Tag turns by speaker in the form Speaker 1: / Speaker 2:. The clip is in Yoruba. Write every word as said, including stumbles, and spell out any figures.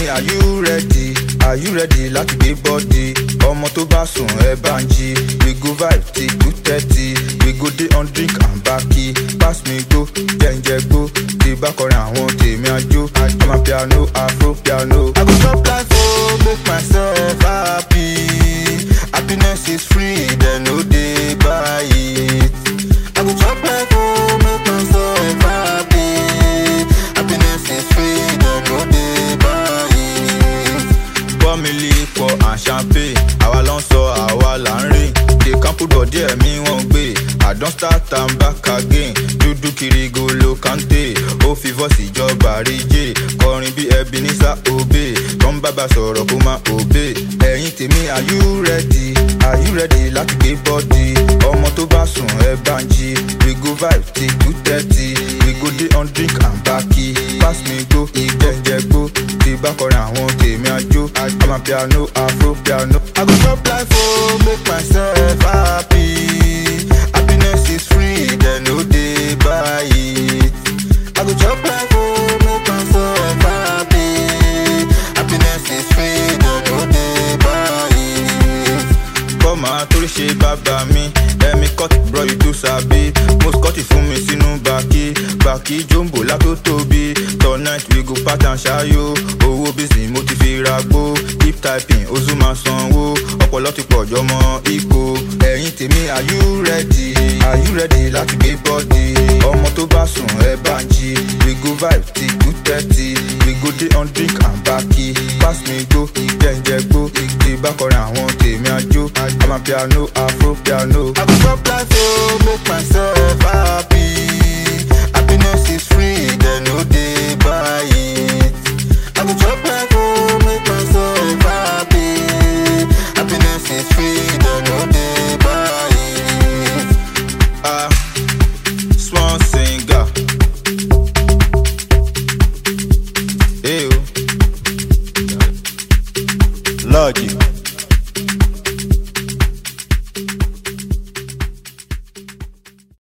Speaker 1: are you ready? Are you ready láti gbé bọ́dì? Ọmọ tó bá sùn ẹ bá ń jí. We go vibe till two thirty. We go dey on drink and baki. Pass me go, jẹ́njẹ́ gbó. Tí bá kọrin àwọn tèmi àjò. I'm a piano, afro piano. I go chop life oh, make myself happy. Happiness is free, then no dey buy it. I go chop life oh, make myself happy. Happiness is free, then no dey buy it. Pour me liquor and champagne. Àwa ló ń sọ, àwa là ń rìn. They can't put body ẹ̀mí wọn gbé. I don start am back again. Dúdú kiri golo kante. Ó fi voice ìjọba àríjé. Kọrin bí Ebenezer Obey. Tó ń bábà sọ̀rọ̀ kó má obey. Ẹ̀yin tèmi, are you ready? Are you ready láti gbé bọ́dì? Ọmọ tó bá sùn ẹ bá ń jí. We go vibe till two thirty. We go dey on drink and baki. Pass me go, ìjẹ́njẹ́ gbó. Tí bá kọrin àwọn tèmi àjò. I'm a piano, afro piano. I go chop life oh, make myself happy. Happiness is free, then no dey buy it. I go chop life oh, make myself happy. Happiness is free, then no dey buy it. Kọ́mà torí ṣe bàbá mi, ẹ̀mí cut bro you too sabi. Mo scotty fún mi sínú bàkí, bàkí jombo látó tóbi. Tonight we go part and ṣáyó, owó bísí mo ti fi ra gbó. Keep typing, oṣù máa sanwó, ọpọlọ ti pọ̀ jọmọ ipò. Ẹ̀yin tèmi, are you ready? Are you ready láti gbé bọ́dì? Ọmọ tó bá sùn ẹ bá ń jí. We go vibe till two thirty. We go dey on drink and baki. Pass me go, jẹ́njẹ́ gbó. Tí bá kọrin àwọn tèmi àjò. I'm a piano, afro piano. I go chop life oh, make myself happy. Happiness is free, then no dey buy it. I go chop life oh, make myself happy. Happiness is free, then no dey buy it. Ah, small singer. Hey,
Speaker 2: Logic.